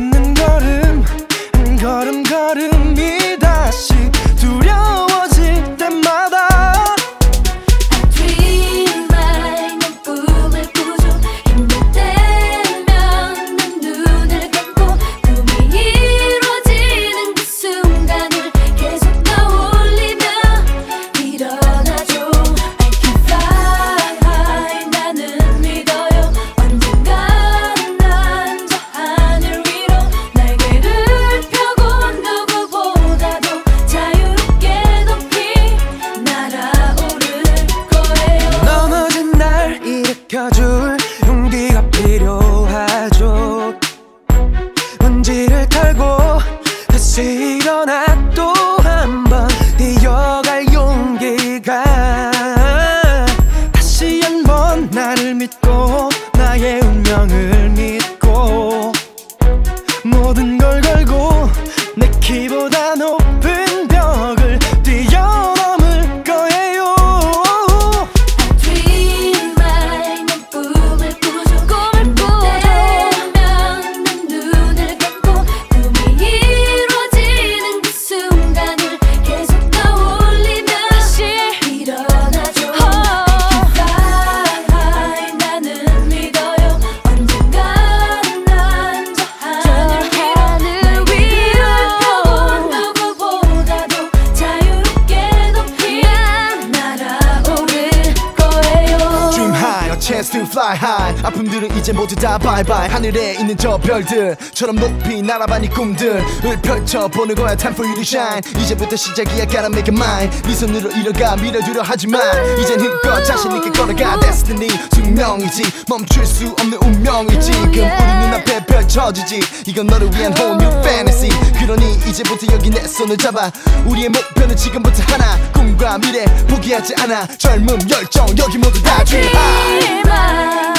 걷는 걸음 한 걸음 걸음이 다시 두려워질 때마다 줄 용기가 필요하죠. 먼지를 털고 다시 일어나 또 한 번 뛰어갈 용기가 다시 한번 나를 믿고 나의 운명을 믿고 모든 걸 걸고 내 키보다 높은 벽을 뛰어넘을 거예요. Chance to fly high. 아픔들은 이제 모두 다 bye bye. 하늘에 있는 저 별들처럼 높이 날아봐 네 꿈들을 펼쳐보는 거야. Time for you to shine. 이제부터 시작이야. Gotta make it mine. 네 손으로 이뤄가 밀어두려 하지만 이젠 힘껏 자신있게 걸어가. Destiny 숙명이지 멈출 수 없는 운명이지. 지금 우리 눈앞에 펼쳐지지. 이건 너를 위한 whole new fantasy. 그러니 이제부터 여기 내 손을 잡아. 우리의 목표는 지금부터 하나. 꿈과 미래 포기하지 않아. 젊음 열정 여기 모두 다 dream high.